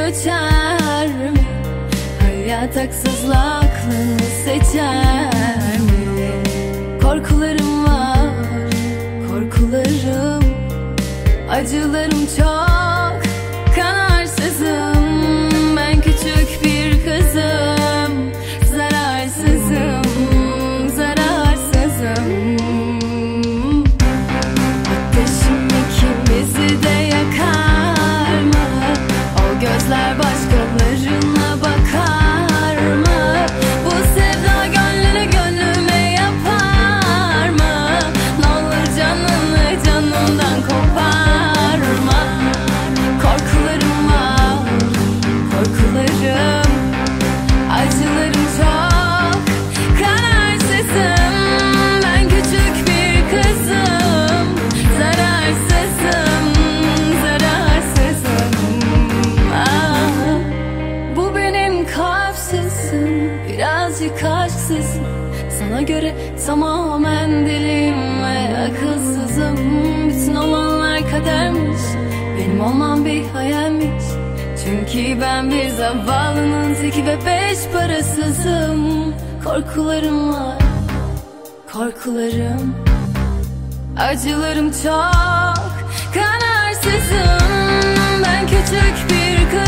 göçer mi? Hayat haksızla aklını seçer mi? Korkularım var, korkularım, acılarım çok, kanarsızım. Ben küçük bir kızım, zararsızım, zararsızım. Ateşim ikimizi de yakar mı? O gözler başkalarına bakar mı? Bu sevda gönlüne gönlüme yapar mı? Ne olur canını canımdan koparma. Korkularım var, korkularım, acılarım çok, kararsızım. Ben küçük bir kızım, zararsızım, zararsızım. Ah, bu benim kalpsizim, birazcık aşksızım. Sana göre tamamen deliyim ve akılsızım. Bütün olanlar kadermiş, benim olmam bir hayalmiş. Çünkü ben bir zavallının teki ve beş parasızım. Korkularım var, korkularım, acılarım çok, kanarsızım. Ben küçük bir kız.